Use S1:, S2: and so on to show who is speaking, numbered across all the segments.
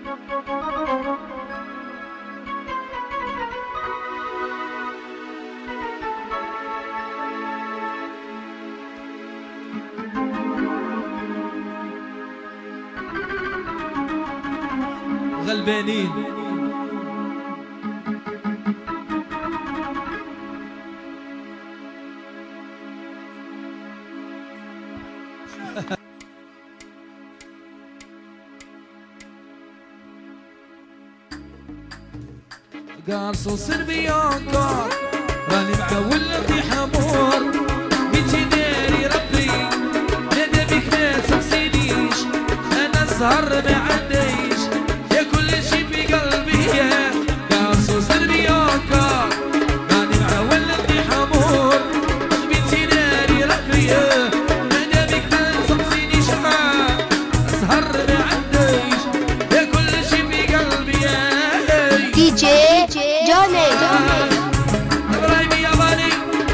S1: غلبانين قارصو سربيانكار راني معول في حمور بنتي داري ربي نادى بك ما تقصينيش انا الزهر ما عنديش يا كل شي في قلبي يا قارصو سربيانكار راني معول في حمور بنتي داري ربي نادى بك ما تقصينيش الزهر ما عنديش يا كل شي في قلبي يا
S2: دي جي جوني
S1: ابراهيم يا باني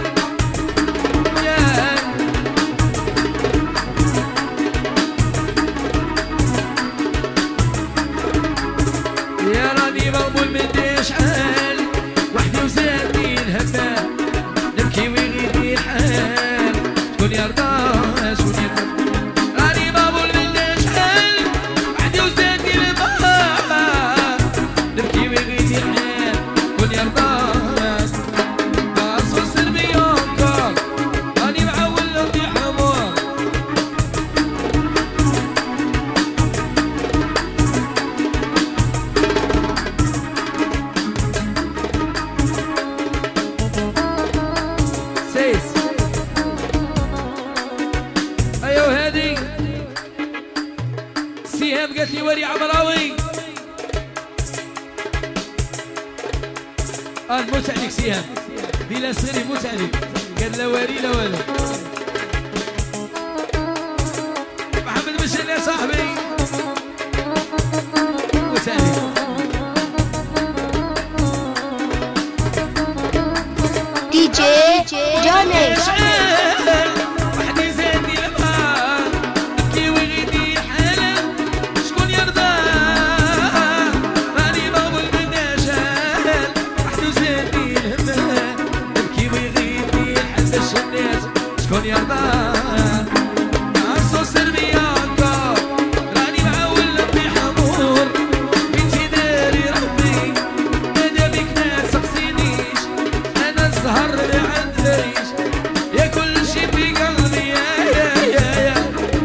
S1: يا راني مغبول من شحال وحدي وزادني الهبال نبكي ويغيبني الحال شكون يرضى شكون يرضى راني مغبول من شحال وحدي وزادني الهبال نبكي ويغيبني الحال شكون يرضى ايوه هادي سيهام قالت لي وري عمراوي نموت عليك سيهام بلا صغير يموت عليك قال لا وري لا والو محمد مشعل يا صاحبي موت عليك
S2: دي جي جوني
S1: وحدي زادني البال نبكي ويغيدي حاله شكون يرضى راني مغبول من شحال وحدي زادني الهمال نبكي ويغيدي حتى الناس شكون يرضى عصو سربيانكار راني معول في حمور بنتي داري ربي نادى بك ما تسقسينيش انا الزهر ما عنديش يا كل شي في قلبي يا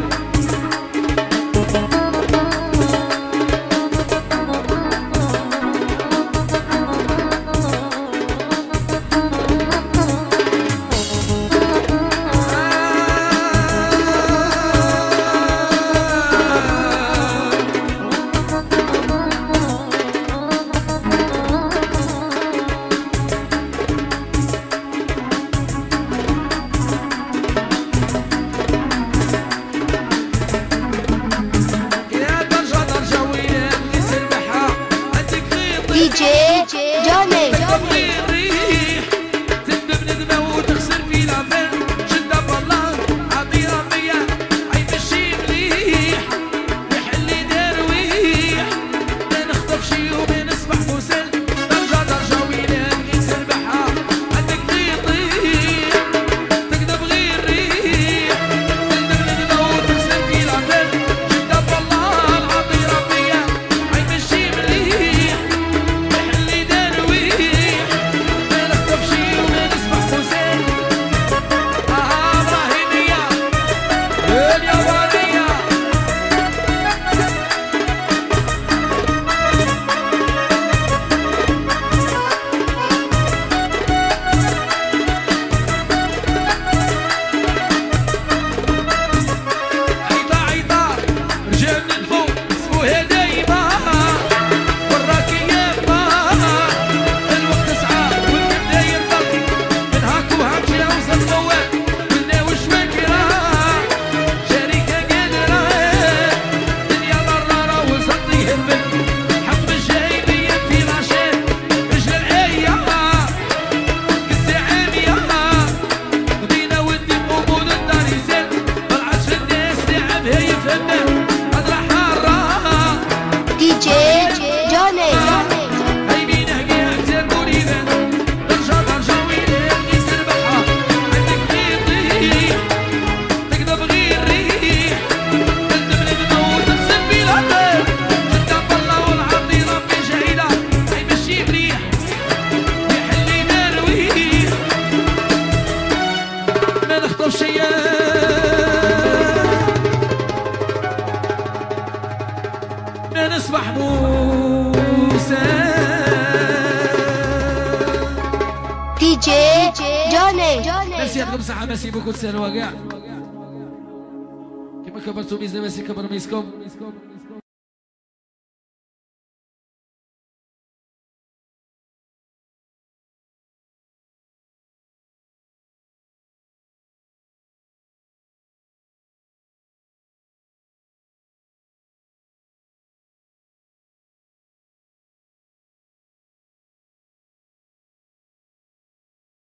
S2: دي جي جوني
S1: تندب ندمه وتخسر في العفن شده بالله عطي ربيع عيب الشي مليح يحلي درويح ما نخطف شي وما نصبح مسل درجه ويلة نغير سربحها عندك تطيح تكذب غير ريح تندب ندمه وتخسر في العفن شده بالله عطي ربيع عيب الشي مليح يحلي درويح نصبح موسى
S2: دي جي جوني
S1: ميرسي يعطيكم الصحة ميرسي بوكو تسالوا كاع كيما كبرتوا ميزنا ميرسي كبر ميزكم